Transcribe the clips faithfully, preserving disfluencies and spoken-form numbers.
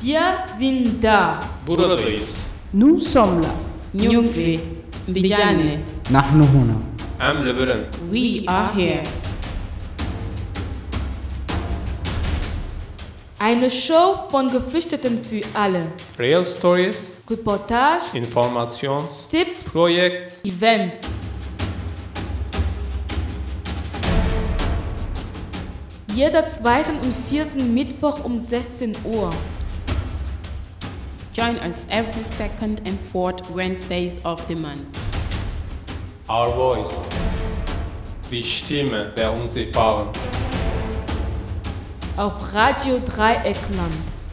Wir sind da. Buradayız. Nous sommes là. Nyumfi, Mbijane. نحن هنا. Am Lebanon. We are here. Eine Show von Geflüchteten für alle. Real Stories, Reportage, Informations, Tipps, Projekt, Events. Jeder zweiten und vierten Mittwoch um sechzehn Uhr. Join us every second and fourth Wednesdays of the month. Our Voice, die Stimme der Unsichtbaren. Auf Radio Dreieckland.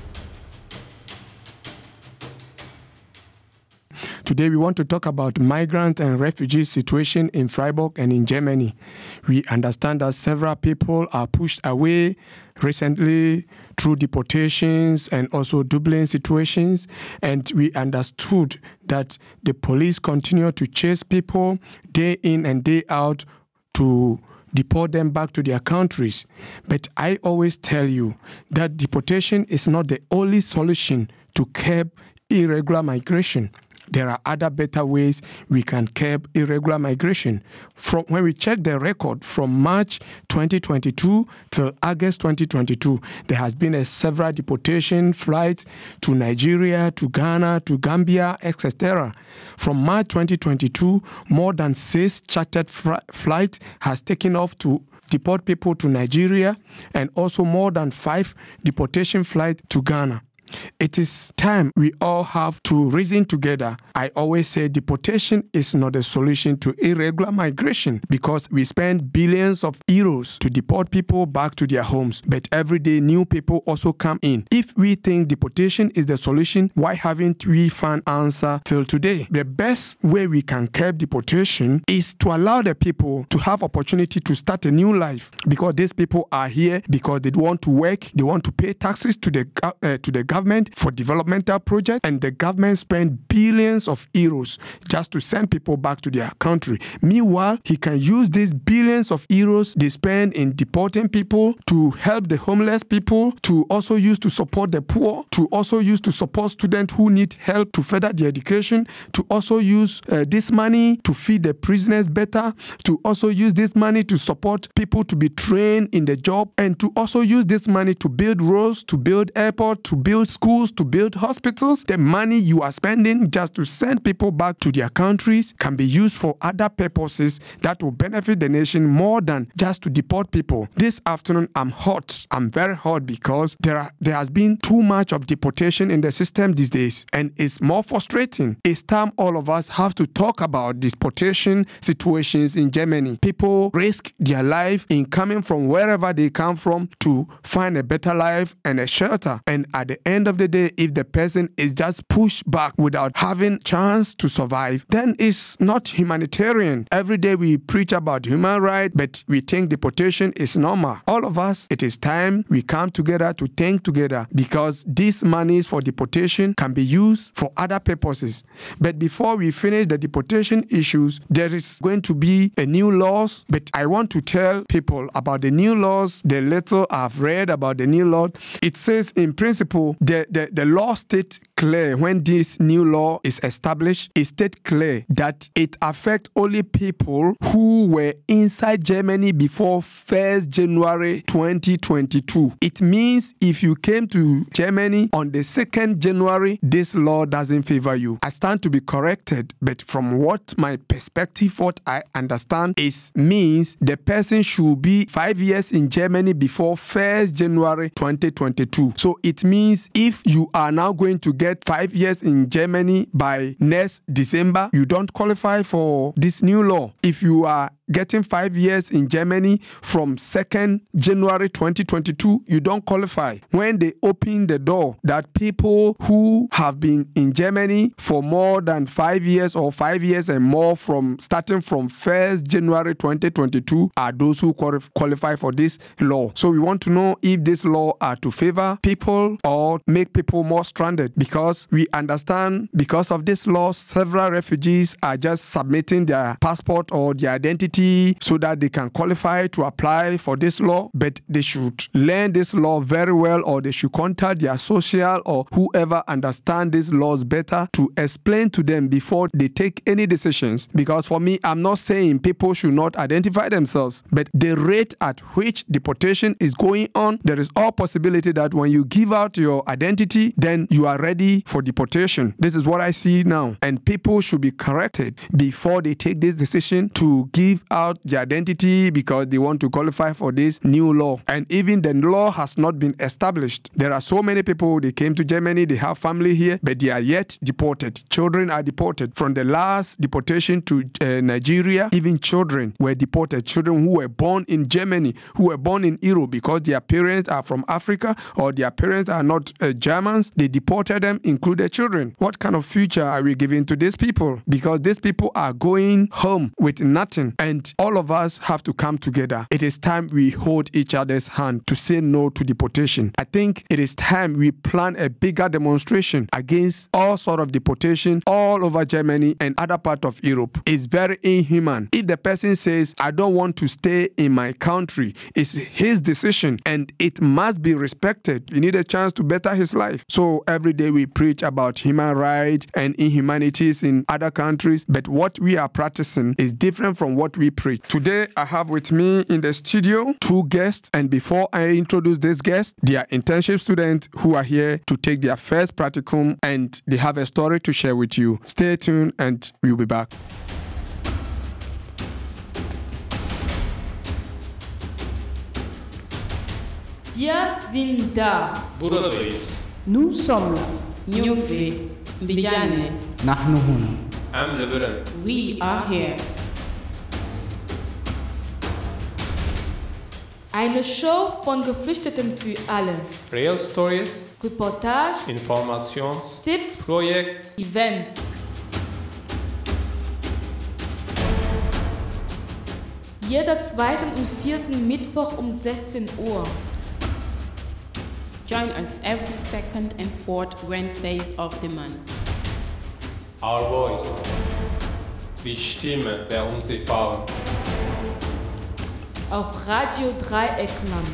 Today we want to talk about migrant and refugee situation in Freiburg and in Germany. We understand that several people are pushed away recently through deportations and also Dublin situations, and we understood that the police continue to chase people day in and day out to deport them back to their countries. But I always tell you that deportation is not the only solution to curb irregular migration. There are other better ways we can curb irregular migration. From when we check the record from March twenty twenty-two till August twenty twenty-two, there has been a several deportation flights to Nigeria, to Ghana, to Gambia, et cetera. From March twenty twenty-two, more than six chartered fr- flights has taken off to deport people to Nigeria, and also more than five deportation flights to Ghana. It is time we all have to reason together. I always say deportation is not a solution to irregular migration because we spend billions of euros to deport people back to their homes, but every day new people also come in. If we think deportation is the solution, why haven't we found answer till today? The best way we can curb deportation is to allow the people to have opportunity to start a new life, because these people are here because they want to work, they want to pay taxes to the uh, to the government government for developmental projects, and the government spend billions of euros just to send people back to their country. Meanwhile, he can use these billions of euros they spend in deporting people to help the homeless people, to also use to support the poor, to also use to support students who need help to further their education, to also use uh, this money to feed the prisoners better, to also use this money to support people to be trained in the job, and to also use this money to build roads, to build airports, to build schools, to build hospitals. The money you are spending just to send people back to their countries can be used for other purposes that will benefit the nation more than just to deport people. This afternoon, I'm hot. I'm very hot because there are there has been too much of deportation in the system these days, and it's more frustrating. It's time all of us have to talk about deportation situations in Germany. People risk their life in coming from wherever they come from to find a better life and a shelter, and at the end of the day, if the person is just pushed back without having chance to survive, then it's not humanitarian. Every day we preach about human rights, but we think deportation is normal. All of us, it is time we come together to think together, because these monies for deportation can be used for other purposes. But before we finish the deportation issues, there is going to be a new laws, but I want to tell people about the new laws. The little I've read about the new law, it says in principle, The, the, the law states clear when this new law is established, it states clear that it affects only people who were inside Germany before first January twenty twenty-two. It means if you came to Germany on the second January, this law doesn't favor you. I stand to be corrected, but from what my perspective, what I understand is means the person should be five years in Germany before first January twenty twenty-two. So it means if you are now going to get five years in Germany by next December, you don't qualify for this new law. If you are getting five years in Germany from second January twenty twenty-two, you don't qualify. When they open the door that people who have been in Germany for more than five years or five years and more from starting from first January twenty twenty-two are those who qualify for this law. So we want to know if this law are to favor people or make people more stranded, because we understand because of this law, several refugees are just submitting their passport or their identity identity so that they can qualify to apply for this law, but they should learn this law very well, or they should contact their social or whoever understand these laws better to explain to them before they take any decisions. Because for me, I'm not saying people should not identify themselves, but the rate at which deportation is going on, there is all possibility that when you give out your identity, then you are ready for deportation. This is what I see now. And people should be corrected before they take this decision to give out their identity because they want to qualify for this new law. And even the law has not been established. There are so many people, they came to Germany, they have family here, but they are yet deported. Children are deported. From the last deportation to uh, Nigeria, even children were deported. Children who were born in Germany, who were born in Europe because their parents are from Africa or their parents are not uh, Germans, they deported them, including children. What kind of future are we giving to these people? Because these people are going home with nothing, and all of us have to come together. It is time we hold each other's hand to say no to deportation. I think it is time we plan a bigger demonstration against all sort of deportation all over Germany and other parts of Europe. It's very inhuman. If the person says, I don't want to stay in my country, it's his decision and it must be respected. He needs a chance to better his life. So every day we preach about human rights and inhumanities in other countries, but what we are practicing is different from what we preach. Today I have with me in the studio two guests, and before I introduce these guests, they are internship students who are here to take their first practicum, and they have a story to share with you. Stay tuned and we'll be back. Wir sind da. Buradayız. Nous sommes là. Nyufi, Mbijane, نحن هنا. Em li birin. we are here. Eine Show von Geflüchteten für alle. Real Stories, Reportage, Informations, Tipps, Projekt. Events. Jeder zweiten und vierten Mittwoch um sechzehn Uhr. Join us every second and fourth Wednesdays of the month. Our Voice. Die Stimme der Unsichtbaren. Auf Radio Dreieckland.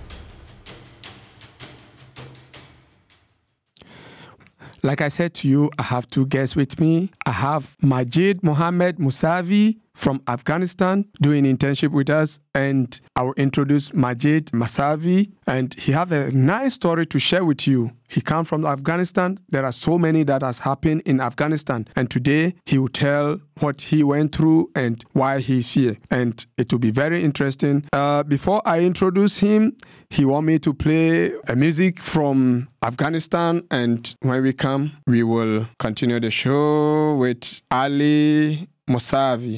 Like I said to you, I have two guests with me. I have Majid Mohammed Musavi from Afghanistan doing internship with us, and I will introduce Majid Musavi, and he have a nice story to share with you. He comes from Afghanistan. There are so many that has happened in Afghanistan, and today he will tell what he went through and why he's here, and it will be very interesting. Uh, before I introduce him, he want me to play a music from Afghanistan, and when we come, we will continue the show with Ali Musavi.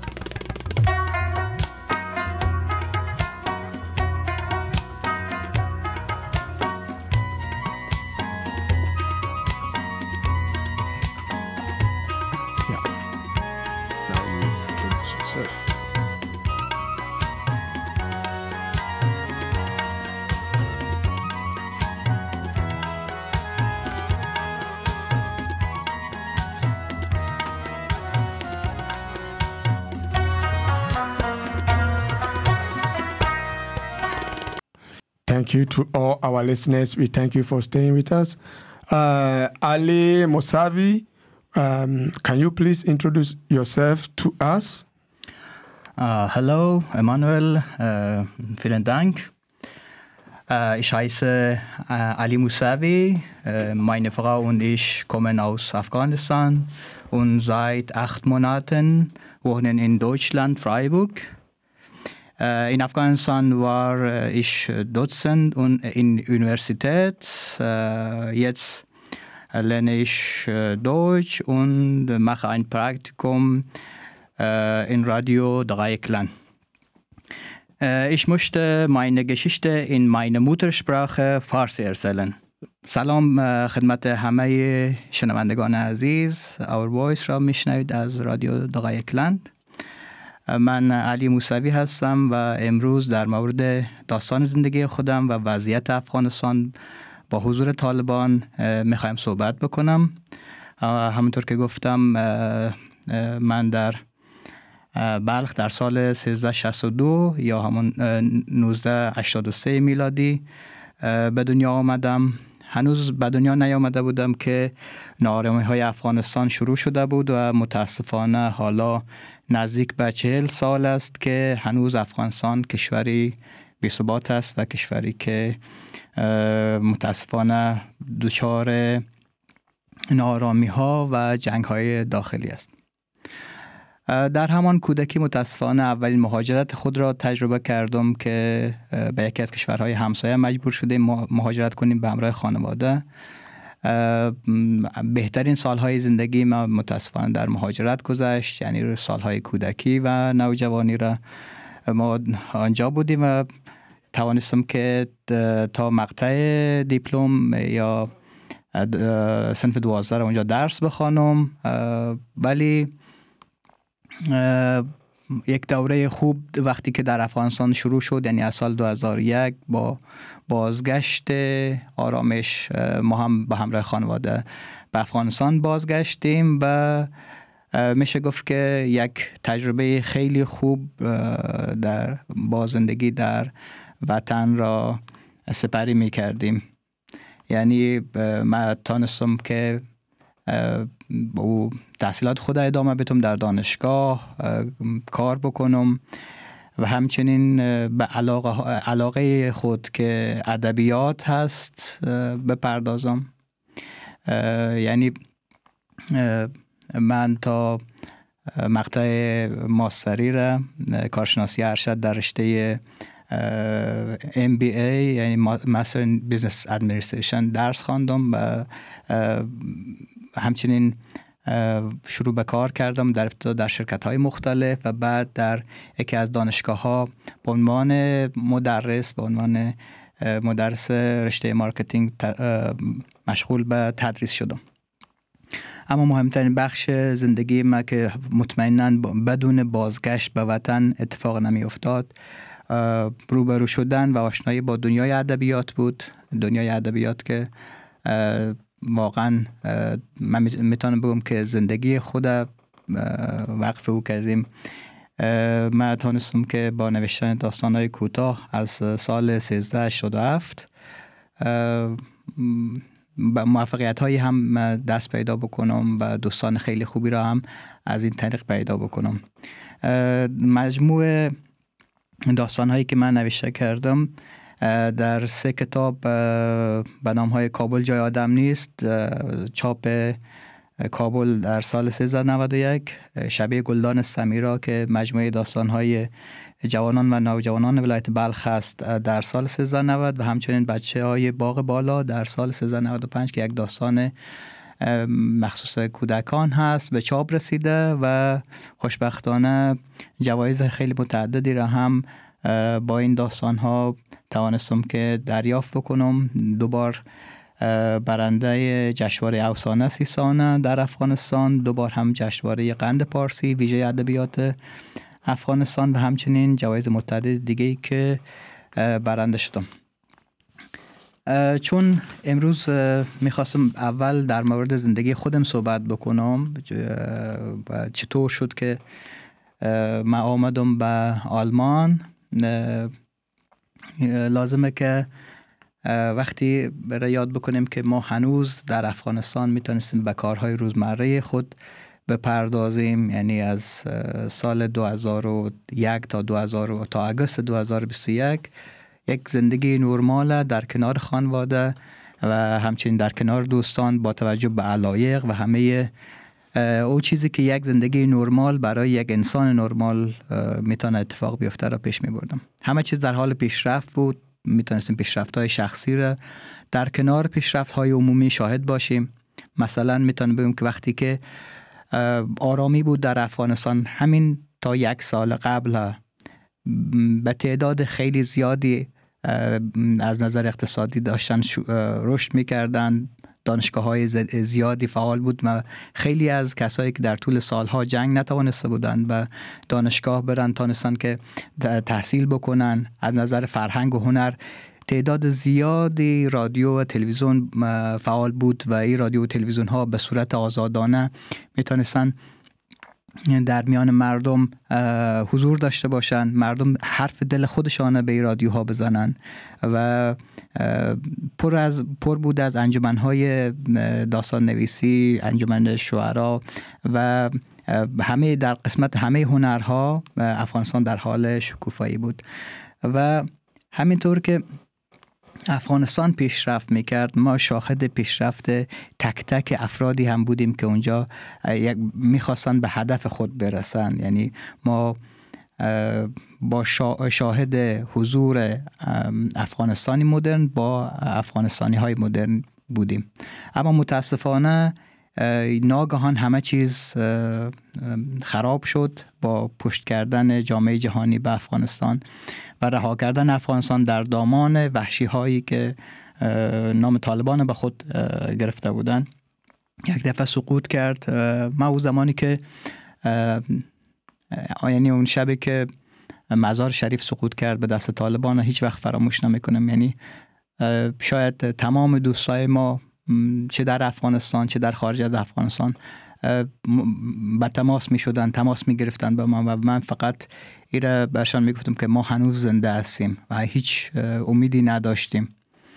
Thank you to all our listeners. We thank you for staying with us. Uh, Ali Musavi, um, can you please introduce yourself to us? Uh, hallo, Emanuel. Uh, vielen Dank. Uh, ich heiße uh, Ali Musavi. Uh, meine Frau und ich kommen aus Afghanistan und seit acht Monaten wohnen in Deutschland, Freiburg. Uh, in Afghanistan war uh, ich Dozent und in Universität. Uh, jetzt uh, lerne ich uh, Deutsch und uh, mache ein Praktikum uh, in Radio Dreieckland. Uh, ich möchte meine Geschichte in meiner Muttersprache فارسی erzählen. سلام خدمت همه شنوندگان عزیز. Our Voice را میشنوید از رادیو دقایقلند. من علی موسوی هستم و امروز در مورد داستان زندگی خودم و وضعیت افغانستان با حضور طالبان میخوایم صحبت بکنم. همونطور که گفتم من در بلخ در سال سیزده شصت و دو یا همون نوزده هشتاد و سه میلادی به دنیا آمدم. هنوز به دنیا نیامده بودم که ناآرامی های افغانستان شروع شده بود و متاسفانه حالا نزدیک به چهل سال است که هنوز افغانستان کشوری بی‌ثبات است و کشوری که متاسفانه دچار ناآرامی ها و جنگ های داخلی است. در همان کودکی متاسفانه اولین مهاجرت خود را تجربه کردم که به یکی از کشورهای همسایه مجبور شدیم مهاجرت کنیم به همراه خانواده. بهترین سالهای زندگی ما متاسفانه در مهاجرت گذشت، یعنی سالهای کودکی و نوجوانی را ما آنجا بودیم و توانستم که تا مقطع دیپلم یا صنف دوازده را اونجا درس بخوانم، ولی یک دوره خوب وقتی که در افغانستان شروع شد، یعنی از سال دو هزار و یک با بازگشت آرامش ما هم به همراه خانواده به افغانستان بازگشتیم و میشه گفت که یک تجربه خیلی خوب در با زندگی در وطن را سپری می کردیم. یعنی من تانستم که با تحصیلات خود ادامه بدم، در دانشگاه کار بکنم و همچنین به علاقه, علاقه خود که ادبیات هست بپردازم. یعنی من تا مقطع ماستری را کارشناسی ارشد در رشته ام بی ای یعنی ماستر این بیزنس ادمنستریشن درس خواندم و همچنین شروع به کار کردم در ابتدا در شرکت‌های مختلف و بعد در یکی از دانشگاه‌ها به عنوان مدرس به عنوان مدرس رشته مارکتینگ مشغول به تدریس شدم. اما مهمترین بخش زندگی ما که مطمئناً بدون بازگشت به وطن اتفاق نمی افتاد، روبرو شدن و آشنایی با دنیای ادبیات بود. دنیای ادبیات که واقعا من میتونم بگم که زندگی خود وقف او کردیم. من تونستم که با نوشتن داستان‌های کوتاه از سال سیزده هشتاد و هفت با موفقیت هایی هم دست پیدا بکنم و دوستان خیلی خوبی را هم از این طریق پیدا بکنم. مجموع داستان هایی که من نوشته کردم در سه کتاب به نام های کابل جای آدم نیست، چاپ کابل در سال سیزده نود و یک، شبیه گلدان سمیرا که مجموعه داستان های جوانان و نوجوانان ولایت بلخ است در سال سیزده نود و همچنین بچه های باغ بالا در سال سیزده نود و پنج که یک داستان مخصوص کودکان هست به چاپ رسیده و خوشبختانه جوایز خیلی متعددی را هم با این داستان ها توانستم که دریافت بکنم. دوبار برنده جشنواره افسانه سیسانه در افغانستان، دوبار هم جشنواره قند پارسی ویژه ادبیات افغانستان و همچنین جوایز متعدد دیگه‌ای که برنده شدم. چون امروز میخواستم اول در مورد زندگی خودم صحبت بکنم و چطور شد که من آمدم به آلمان، لازمه که وقتی برای یاد بکنیم که ما هنوز در افغانستان میتونستیم به کارهای روزمره خود بپردازیم. یعنی از سال دو هزار و یک تا دو هزار تا آگوست دو هزار و بیست و یک یک زندگی نرمال در کنار خانواده و همچنین در کنار دوستان با توجه به علایق و همه او چیزی که یک زندگی نرمال برای یک انسان نرمال میتونه اتفاق بیفته را پیش میبردم. همه چیز در حال پیشرفت بود، میتونستیم پیشرفت‌های شخصی را در کنار پیشرفت‌های عمومی شاهد باشیم. مثلا میتونم بگم که وقتی که آرامی بود در افغانستان، همین تا یک سال قبل به تعداد خیلی زیادی از نظر اقتصادی داشتن رشد میکردن، دانشگاه های زیادی فعال بود و خیلی از کسایی که در طول سالها جنگ نتوانسته بودن و دانشگاه برن تانستن که تحصیل بکنن. از نظر فرهنگ و هنر تعداد زیادی رادیو و تلویزیون فعال بود و این رادیو و تلویزیون ها به صورت آزادانه میتونستن در میان مردم حضور داشته باشن، مردم حرف دل خودشان به رادیوها بزنن و پر از پر بود از انجمن‌های داستان نویسی، انجمن شعرا و همه در قسمت همه هنرها افغانستان در حال شکوفایی بود و همینطور که افغانستان پیشرفت میکرد ما شاهد پیشرفت تک تک افرادی هم بودیم که اونجا میخواستن به هدف خود برسن. یعنی ما با شاهد حضور افغانستانی مدرن با افغانستانی های مدرن بودیم، اما متاسفانه ناگهان همه چیز خراب شد با پشت کردن جامعه جهانی به افغانستان و رها کردن افغانستان در دامان وحشی هایی که نام طالبان به خود گرفته بودن. یک دفعه سقوط کرد. ما اون زمانی که یعنی اون شبی که مزار شریف سقوط کرد به دست طالبان هیچ وقت فراموش نمیکنم. یعنی شاید تمام دوستای ما چه در افغانستان چه در خارج از افغانستان با تماس می شدن، تماس می گرفتن با ما و من فقط ایره برشان می گفتم که ما هنوز زنده هستیم و هیچ امیدی نداشتیم.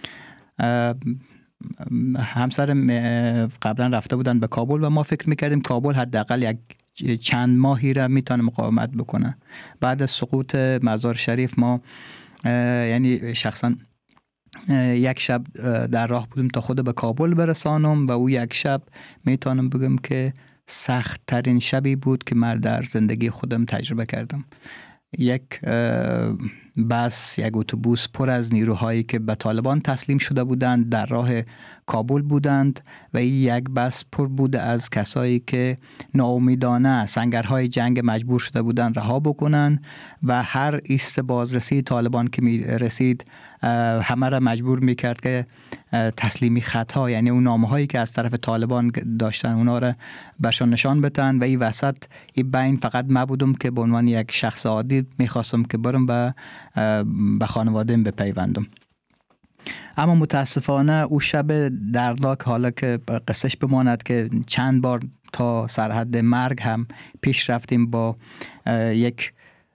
همسرم قبلا رفته بودن به کابل و ما فکر می کردیم کابل حداقل یک چند ماهی را می تونه مقاومت بکنه. بعد از سقوط مزار شریف ما یعنی شخصا یک شب در راه بودم تا خود به کابل برسانم و او یک شب میتونم بگم که سخت ترین شبی بود که من در زندگی خودم تجربه کردم. یک بس یک اتوبوس پر از نیروهایی که به طالبان تسلیم شده بودند در راه کابل بودند و این یک بس پر بود از کسایی که ناامیدانه سنگرهای جنگ مجبور شده بودند رها بکنن و هر ایست بازرسی طالبان که می رسید همه را مجبور می کرد که تسلیمی خطا، یعنی اون نامه هایی که از طرف طالبان داشتن اونا را برشان نشان بتن و این وسط این بین فقط ما بودم که به عنوان یک شخص عادی میخواستم که برم به به خانواده‌ام بپیوندم. اما متاسفانه او شب دردناک حالا که قصهش بماند که چند بار تا سرحد مرگ هم پیش رفتیم با یک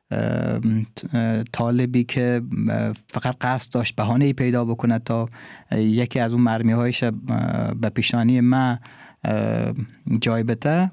طالبی که فقط قصد داشت بهانه‌ای پیدا بکنه تا یکی از اون مرمی هایش به پیشانی ما جای بده.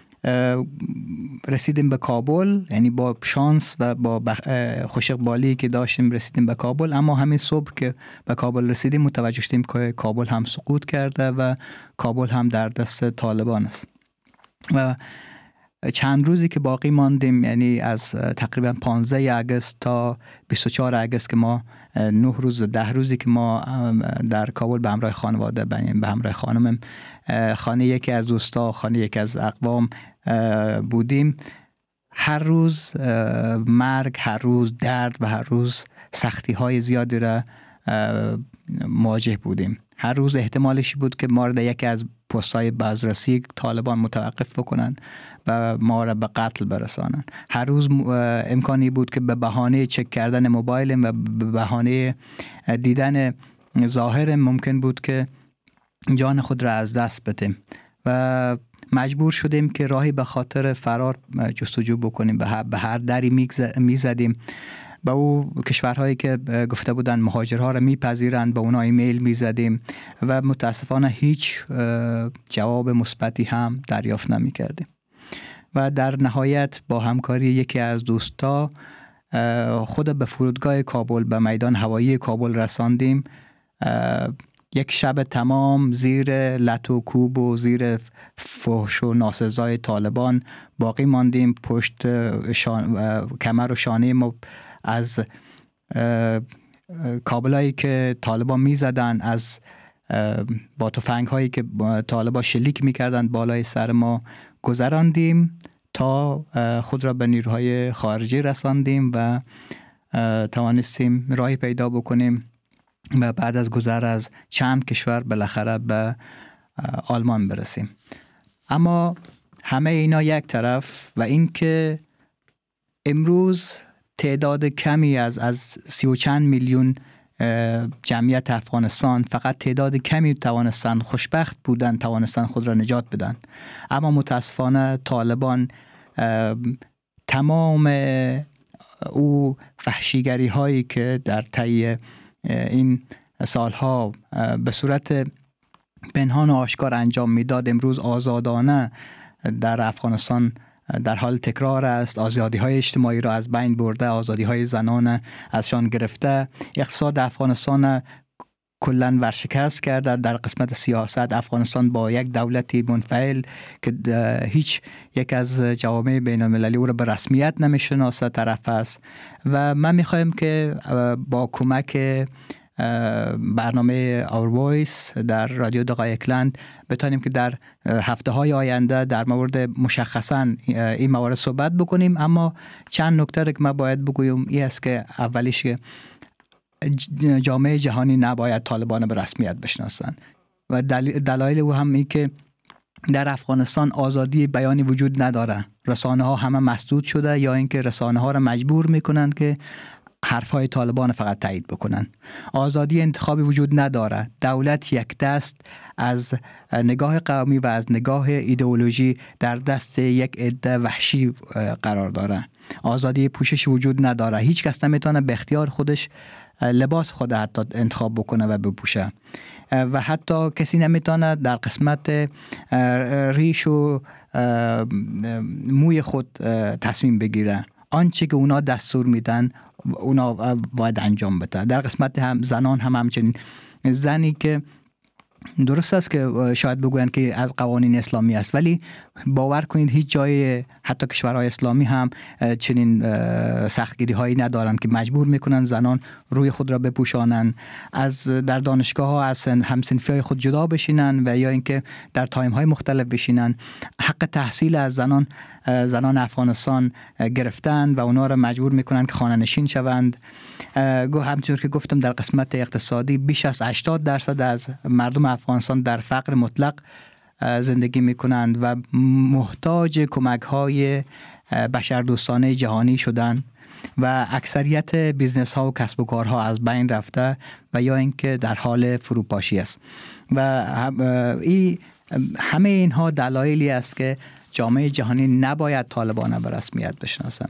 رسیدیم به کابل، یعنی با شانس و با خوش اقبالی که داشتیم رسیدیم به کابل، اما همین صبح که به کابل رسیدیم متوجه شدیم که کابل هم سقوط کرده و کابل هم در دست طالبان است. و چند روزی که باقی ماندیم، یعنی از تقریبا پانزده آگوست تا بیست و چهار آگوست که ما نه روز ده روزی که ما در کابل به همراه خانواده به همراه خانمم خانه یکی از دوستا، خانه یکی از اقوام بودیم، هر روز مرگ، هر روز درد و هر روز سختی های زیادی را مواجه بودیم. هر روز احتمالش بود که ما را در یکی از پست‌های بازرسی طالبان متوقف بکنن و ما را به قتل برسانن. هر روز امکانی بود که به بهانه چک کردن موبایل و به بهانه دیدن ظاهر ممکن بود که جان خود را از دست بدیم و مجبور شدیم که راهی به خاطر فرار جستجو بکنیم. به هر دری میزدیم، با او کشورهایی که گفته بودن مهاجرها را میپذیرند به اونا ایمیل میزدیم و متاسفانه هیچ جواب مثبتی هم دریافت نمیکردیم. و در نهایت با همکاری یکی از دوستا خود به فرودگاه کابل، به میدان هوایی کابل رساندیم. یک شب تمام زیر لط و کوب و زیر فحش و ناسزای طالبان باقی ماندیم. پشت شان... کمر و شانه ما از کابلایی که طالبان می زدن، از با تفنگ هایی که طالبان شلیک می کردن بالای سر ما گذراندیم تا خود را به نیروهای خارجی رساندیم و توانستیم راهی پیدا بکنیم و بعد از گذر از چند کشور بالاخره به آلمان برسیم. اما همه اینا یک طرف و این که امروز تعداد کمی از از سی و چند میلیون جمعیت افغانستان، فقط تعداد کمی توانستن، خوشبخت بودن، توانستن خود را نجات بدن. اما متاسفانه طالبان تمام او وحشیگری هایی که در طی این سالها به صورت پنهان و آشکار انجام میداد امروز آزادانه در افغانستان در حال تکرار است. آزادی های اجتماعی را از بین برده، آزادی های زنان ازشان گرفته، اقتصاد افغانستان کلن ورشکست کرده. در قسمت سیاست افغانستان با یک دولتی منفعل که هیچ یک از جوامع بین المللی او را به رسمیت نمیشناسه طرف است و من میخوایم که با کمک برنامه Our Voice در رادیو دقایقلند بتانیم که در هفته های آینده در مورد مشخصا این موارد صحبت بکنیم. اما چند نکته که من باید بگویم این است که اولیش که جامعه جهانی نباید طالبان به رسمیت بشناسن و دلایل او هم این که در افغانستان آزادی بیانی وجود نداره. رسانه ها همه مسدود شده یا اینکه رسانه ها را مجبور میکنن که حرفهای طالبان فقط تایید بکنن. آزادی انتخابی وجود نداره. دولت یک دست از نگاه قومی و از نگاه ایدئولوژی در دست یک عده وحشی قرار داره. آزادی پوشش وجود نداره. هیچ کس نمیتونه به اختیار خودش لباس خود حتی انتخاب بکنه و بپوشه و حتی کسی نمیتونه در قسمت ریش و موی خود تصمیم بگیره. آنچه که اونا دستور میدن اونا باید انجام بده. در قسمت هم زنان هم همچنین. زنی که درست است که شاید بگوین که از قوانین اسلامی است ولی باور کنید هیچ جای حتی کشورهای اسلامی هم چنین سختگیری هایی ندارند که مجبور میکنن زنان روی خود را بپوشانند، از در دانشگاه ها از همسنفی های خود جدا بشینن و یا اینکه در تایم های مختلف بشینن. حق تحصیل از زنان زنان افغانستان گرفتن و اونا را مجبور میکنن که خانه نشین شوند. همچنین که گفتم در قسمت اقتصادی بیش از هشتاد درصد از مردم افغانستان در فقر مطلق زندگی میکنند و محتاج کمک های بشردوستانه جهانی شدند و اکثریت بیزنس ها و کسب و کارها از بین رفته و یا اینکه در حال فروپاشی است و این همه اینها دلایلی است که جامعه جهانی نباید طالبان به رسمیت بشناسه.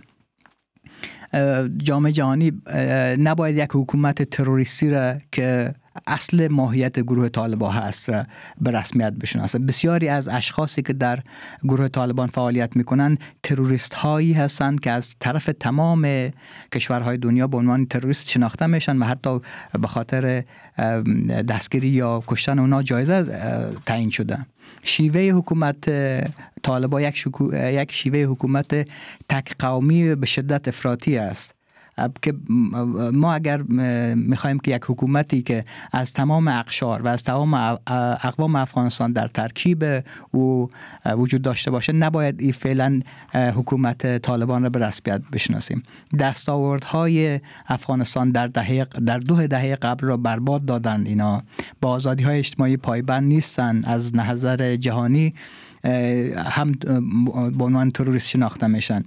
جامعه جهانی نباید یک حکومت تروریستی را که اصل ماهیت گروه طالبان هست به رسمیت بشناسه. بسیاری از اشخاصی که در گروه طالبان فعالیت میکنند تروریست هایی هستند که از طرف تمام کشورهای دنیا به عنوان تروریست شناخته میشن و حتی به خاطر دستگیری یا کشتن اونا جایزه تعیین شده. شیوه حکومت طالبان یک, شکو... یک شیوه حکومت تک قومی به شدت افراطی است که ما اگر میخوایم که یک حکومتی که از تمام اقشار و از تمام اقوام افغانستان در ترکیب او وجود داشته باشه نباید این فعلا حکومت طالبان را به رسمیت بشناسیم. دستاوردهای افغانستان در دهه در دو دهه قبل را برباد دادند. اینا با آزادی های اجتماعی پایبند نیستن، از نظر جهانی هم به عنوان تروریست شناخته میشن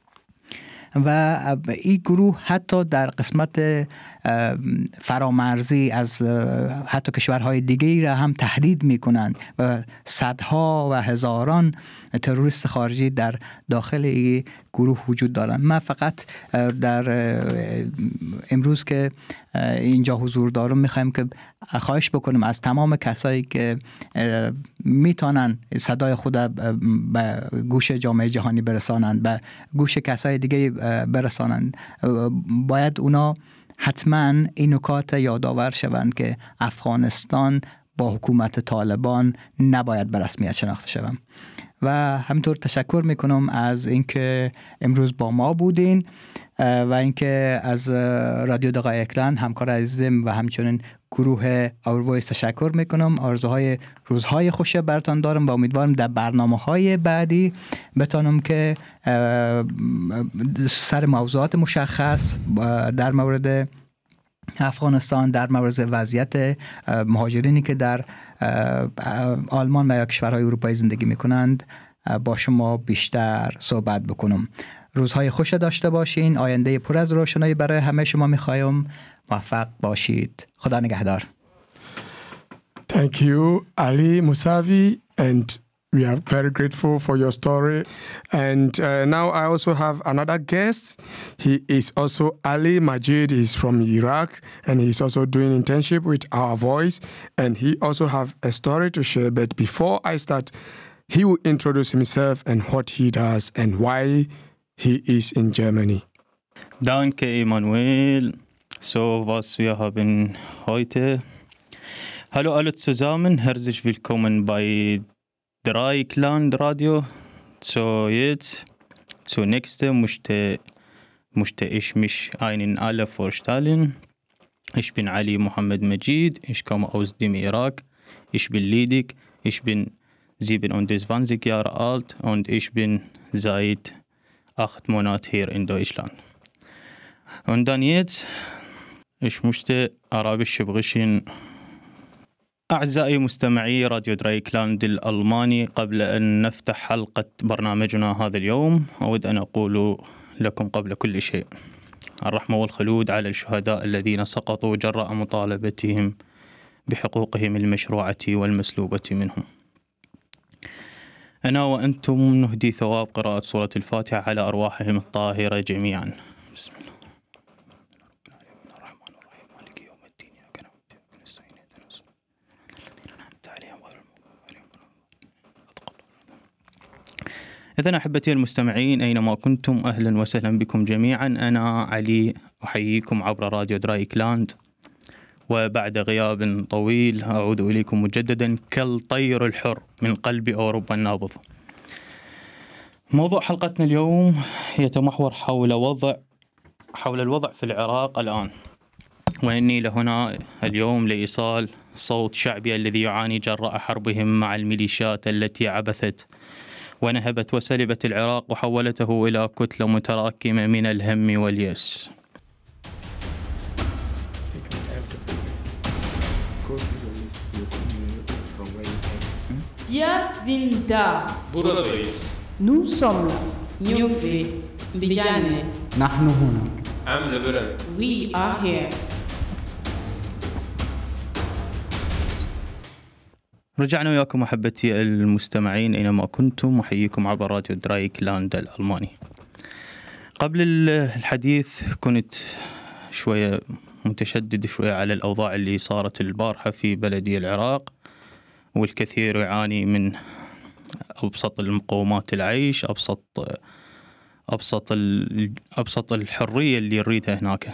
و این گروه حتی در قسمت فرامرزی از حتی کشورهای دیگری را هم تهدید میکنند و صدها و هزاران تروریست خارجی در داخل این گروه وجود دارند. من فقط در امروز که اینجا حضور دارم میخوایم که خواهش بکنم از تمام کسایی که میتونن صدای خود به گوش جامعه جهانی برسانند، به گوش کسای دیگه برسانند، باید اونا حتما این نکات یادآور شوند که افغانستان با حکومت طالبان نباید به رسمیت شناخته شود. و همینطور تشکر میکنم از اینکه امروز با ما بودین و اینکه از رادیو دقایقلند همکار عزیزم و همچنین گروه Our Voice تشکر میکنم. آرزوهای روزهای خوش براتون دارم و امیدوارم در برنامه‌های بعدی بتونم که سر موضوعات مشخص در مورد افغانستان، در مورد وضعیت مهاجرینی که در آلمان و یا کشورهای اروپایی زندگی میکنند با شما بیشتر صحبت بکنم. روزهای خوش داشته باشین. آینده پر از روشنایی برای همه شما میخوایم. موفق باشید. خدا نگهدار. Thank you, Ali Musavi, and We are very grateful for your story. And uh, now I also have another guest. He is also Ali Majid. He's from Iraq, and he's also doing internship with Our Voice. And he also have a story to share. But before I start, he will introduce himself and what he does and why he is in Germany. Danke, Emanuel. So, was wir haben heute. Hallo alle zusammen, herzlich willkommen bei Dreieckland Radio. So, jetzt zunächst möchte, möchte ich mich Ihnen alle vorstellen. Ich bin Ali Mohammed Majid, ich komme aus dem Irak, ich bin ledig, ich bin siebenundzwanzig Jahre alt und ich bin seit acht Monaten hier in Deutschland. Und dann jetzt, ich möchte Arabisch sprechen. أعزائي مستمعي راديو درايكلاند الألماني، قبل أن نفتح حلقة برنامجنا هذا اليوم أود أن أقول لكم قبل كل شيء الرحمة والخلود على الشهداء الذين سقطوا جراء مطالبتهم بحقوقهم المشروعة والمسلوبة منهم. أنا وأنتم نهدي ثواب قراءة سورة الفاتحة على أرواحهم الطاهرة جميعا. بسم الله. إذن أحبتي المستمعين أينما كنتم أهلا وسهلا بكم جميعا. أنا علي أحييكم عبر راديو درايكلاند، وبعد غياب طويل أعود إليكم مجددا كالطير الحر من قلب أوروبا النابض. موضوع حلقتنا اليوم يتمحور حول وضع حول الوضع في العراق الآن، وإني لهنا اليوم لإيصال صوت شعبي الذي يعاني جراء حربهم مع الميليشيات التي عبثت ونهبت وسلبت العراق وحولته إلى كتلة متراكمة من الهم واليأس. Wir sind da. Buradayız. Nous sommes là. Nyufi, Mbijane, نحن هنا. Am Liberal. we are here. رجعنا وياكم أحبتي المستمعين أينما كنتم، أحييكم عبر راديو درايكلاند الألماني. قبل الحديث كنت شوية متشدد شوية على الأوضاع اللي صارت البارحة في بلدي العراق، والكثير يعاني من أبسط المقومات العيش، أبسط أبسط أبسط الحرية اللي يريدها هناك.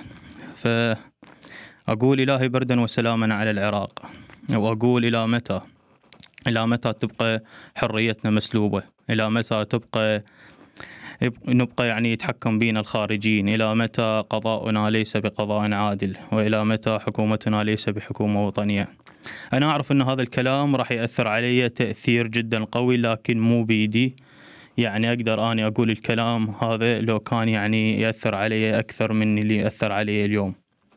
فأقول إلهي بردا وسلاما على العراق، وأقول إلى متى إلى متى تبقى حريتنا مسلوبة؟ إلى متى تبقى نبقى يعني يتحكم بينا الخارجيين؟ إلى متى قضاؤنا ليس بقضاء عادل؟ وإلى متى حكومتنا ليس بحكومة وطنية؟ أنا أعرف أن هذا الكلام راح يأثر علي تأثير جدا قوي، لكن مو بيدي يعني أقدر أني أقول الكلام هذا لو كان يعني يأثر علي أكثر من اللي يأثر علي اليوم.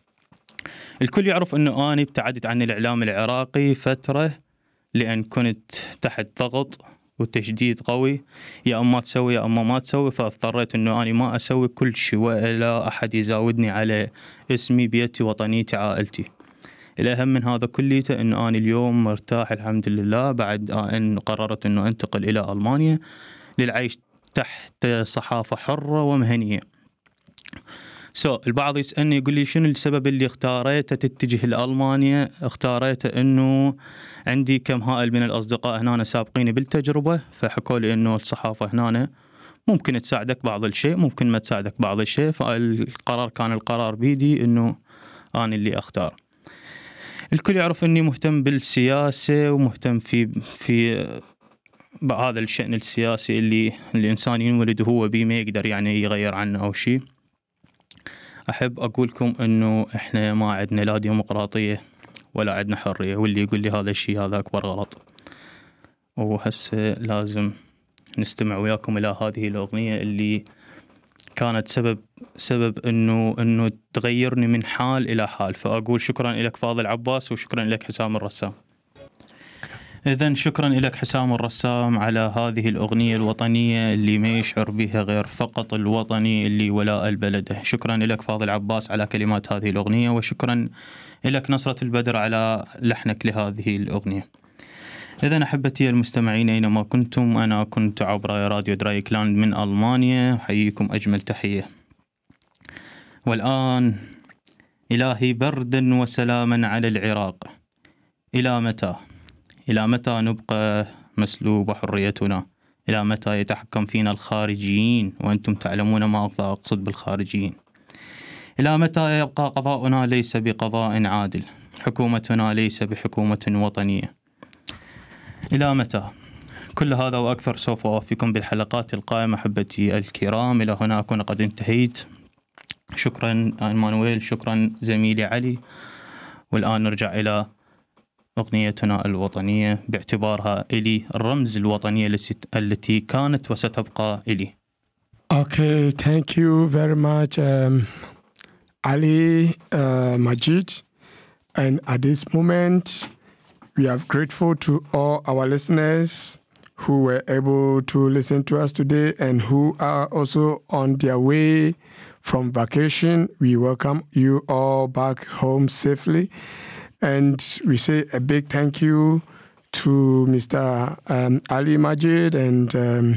الكل يعرف أنه أنا ابتعدت عن الإعلام العراقي فترة، لأن كنت تحت ضغط وتشديد قوي، يا أما تسوي يا أما ما تسوي، فاضطريت أنه أنا ما أسوي كل شيء ولا أحد يزاودني على اسمي، بيتي، وطنيتي، عائلتي. الأهم من هذا كليته أنه أنا اليوم مرتاح الحمد لله بعد أن قررت أنه أنتقل إلى ألمانيا للعيش تحت صحافة حرة ومهنية. سو so, البعض يسألني يقول لي شنو السبب اللي اختاريته تتجه لألمانيا؟ اختاريته أنه عندي كم هائل من الأصدقاء هنا سابقيني بالتجربة، فحكوا لي أنه الصحافة هنا ممكن تساعدك بعض الشيء، ممكن ما تساعدك بعض الشيء، فالقرار كان القرار بيدي أنه أنا اللي أختار. الكل يعرف أني مهتم بالسياسة ومهتم في في هذا الشأن السياسي اللي الإنسان ينولد هو بيه ما يقدر يعني يغير عنه أو شيء. أحب أقولكم أنه إحنا ما عندنا لا ديمقراطية ولا عندنا حرية، واللي يقول لي هذا الشيء هذا أكبر غلط. وهسه لازم نستمع وياكم إلى هذه الأغنية اللي كانت سبب سبب أنه أنه تغيرني من حال إلى حال. فأقول شكرا لك فاضل عباس، وشكرا لك حسام الرسام. إذن شكرا لك حسام الرسام على هذه الأغنية الوطنية اللي ما يشعر بها غير فقط الوطني اللي ولاء البلد. شكرا لك فاضل عباس على كلمات هذه الأغنية، وشكرا لك نصرة البدر على لحنك لهذه الأغنية. إذن أحبتي المستمعين أينما كنتم، أنا كنت عبر راديو درايكلاند من ألمانيا، أحييكم أجمل تحية. والآن إلهي بردا وسلاما على العراق. إلى متى؟ إلى متى نبقى مسلوب حريتنا؟ إلى متى يتحكم فينا الخارجيين؟ وأنتم تعلمون ما أقصد بالخارجيين. إلى متى يبقى قضاؤنا ليس بقضاء عادل؟ حكومتنا ليس بحكومة وطنية. إلى متى؟ كل هذا وأكثر سوف أوفيكم بالحلقات القائمة أحبتي الكرام. إلى هنا أكون قد انتهيت. شكرا إيمانويل، شكرا زميلي علي. والآن نرجع إلى أغنيتنا الوطنية باعتبارها إلي الرمز الوطنية التي كانت وستبقى إلي. Okay, thank you very much, um, Ali uh, Majid. And at this moment, we are grateful to all our listeners who were able to listen to us today and who are also on their way from vacation. We welcome you all back home safely. And we say a big thank you to Mister Um, Ali Majid and um,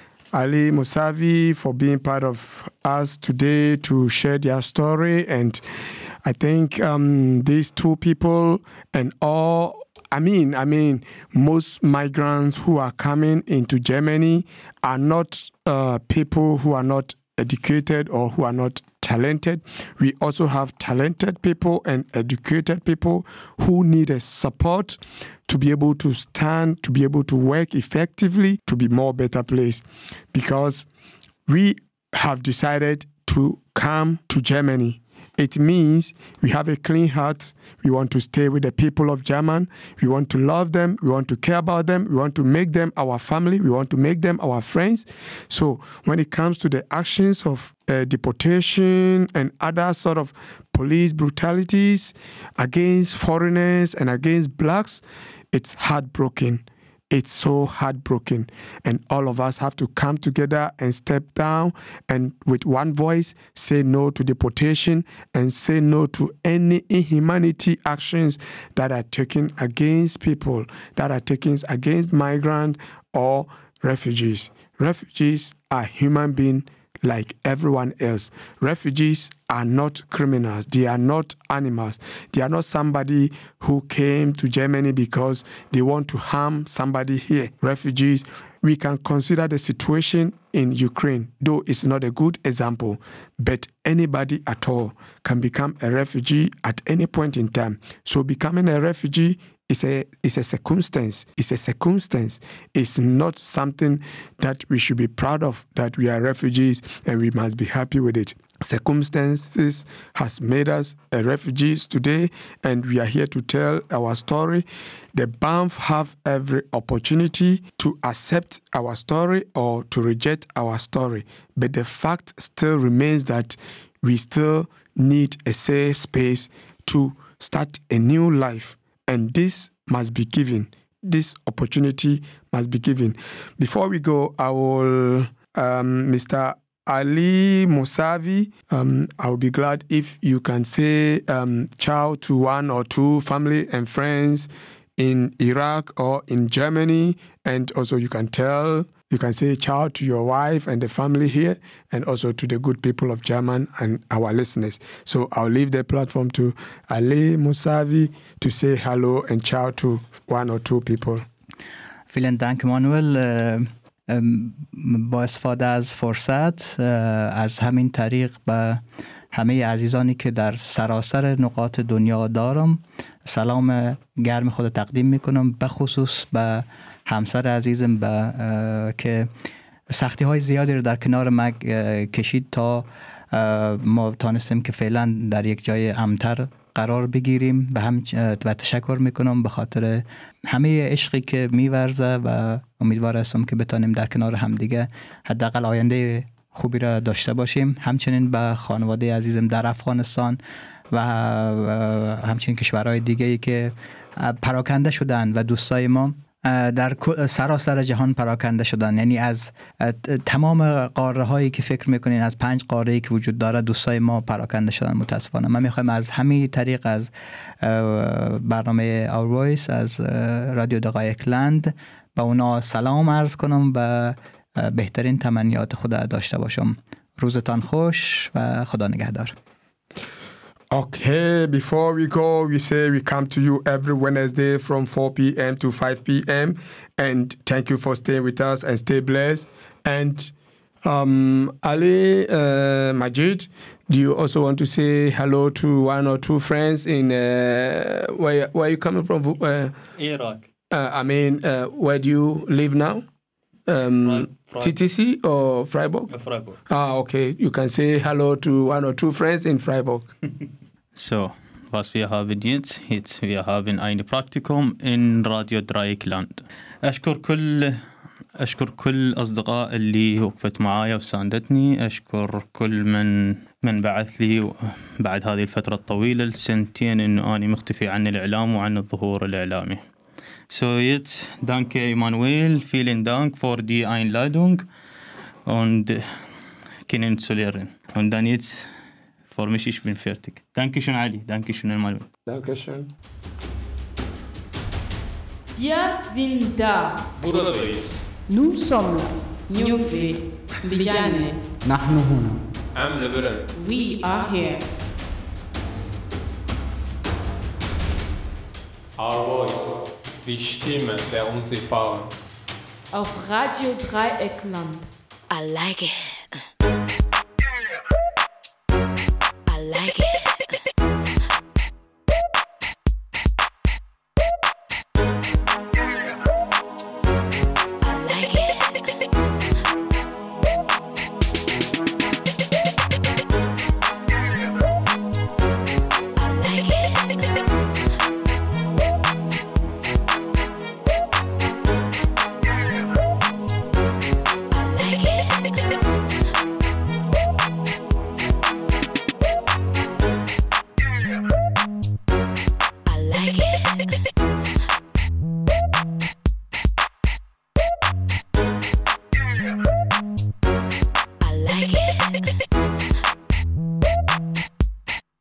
Ali Musavi for being part of us today to share their story. And I think um, these two people and all, I mean, I mean, most migrants who are coming into Germany are not uh, people who are not educated or who are not talented. We also have talented people and educated people who need a support to be able to stand, to be able to work effectively, to be more better place. Because we have decided to come to Germany. It means we have a clean heart. We want to stay with the people of Germany. We want to love them. We want to care about them. We want to make them our family. We want to make them our friends. So when it comes to the actions of uh, deportation and other sort of police brutalities against foreigners and against blacks, it's heartbroken. It's so heartbroken. And all of us have to come together and step down and with one voice say no to deportation and say no to any inhumanity actions that are taken against people, that are taken against migrants or refugees. Refugees are human beings like everyone else. Refugees are not criminals. They are not animals. They are not somebody who came to Germany because they want to harm somebody here. Refugees, we can consider the situation in Ukraine, though it's not a good example, but anybody at all can become a refugee at any point in time. So becoming a refugee It's a, it's a circumstance. It's a circumstance. It's not something that we should be proud of, that we are refugees and we must be happy with it. Circumstances has made us a refugees today, and we are here to tell our story. The B A M F have every opportunity to accept our story or to reject our story. But the fact still remains that we still need a safe space to start a new life. And this must be given. This opportunity must be given. Before we go, I will, um, Mister Ali Musavi, um, I will be glad if you can say um, ciao to one or two family and friends in Iraq or in Germany. And also you can tell, you can say ciao to your wife and the family here, and also to the good people of Germany and our listeners. So I'll leave the platform to Ali Musavi to say hello and ciao to one or two people. Vielen Dank, Manuel. با استفاده از فرصت از همین طریق به همه عزیزانی که در سراسر نقاط دنیا دارم سلام گرم خود تقدیم میکنم، به خصوص به همسر عزیزم به که سختی های زیادی رو در کنار ما کشید تا ما تانستیم که فعلا در یک جای امن‌تر قرار بگیریم و هم و تشکر میکنم به خاطر همه عشقی که میورزه و امیدوار هستم که بتانیم در کنار همدیگه حداقل آینده خوبی را داشته باشیم. همچنین به خانواده عزیزم در افغانستان و همچنین کشورهای دیگه‌ای که پراکنده شدن و دوستای ما در سراسر جهان پراکنده شدن. یعنی از تمام قاره هایی که فکر میکنین، از پنج قاره ای که وجود داره، دوستای ما پراکنده شدن متاسفانه. من میخوایم از همین طریق، از برنامه Our Voice، از رادیو دقایق لند، با اونا سلام عرض کنم و بهترین تمنیات خود داشته باشم. روزتان خوش و خدا نگهدار. Okay, before we go, we say we come to you every Wednesday from four p.m. to five p.m. And thank you for staying with us and stay blessed. And um, Ali uh, Majid, do you also want to say hello to one or two friends in, uh, where, where are you coming from? Uh, Iraq. Uh, I mean, uh, where do you live now? Um, T T C or Freiburg? Freiburg. Ah, okay. You can say hello to one or two friends in Freiburg. So, was wir haben jetzt, jetzt wir haben ein Praktikum in Radio Dreieckland. أشكر كل أشكر كل أصدقاء اللي وقفت معايا وساندتني. أشكر كل من من بعث لي بعد هذه الفترة الطويلة السنتين إنه أنا مختفي عن الإعلام وعن الظهور الإعلامي. So jetzt danke Emanuel, vielen Dank für die Einladung und kennenzulernen. Und dann jetzt für mich, ich bin fertig. Dankeschön Ali, Dankeschön Emanuel. Dankeschön. Wir sind da. Buradayız. Nous sommes là. Nyufi, Bijane, نحن هنا. Am Labirint. we are here. Our Voice. Die Stimme der Unsichtbaren. Auf Radio Dreieckland. I like it. I like it. I like it.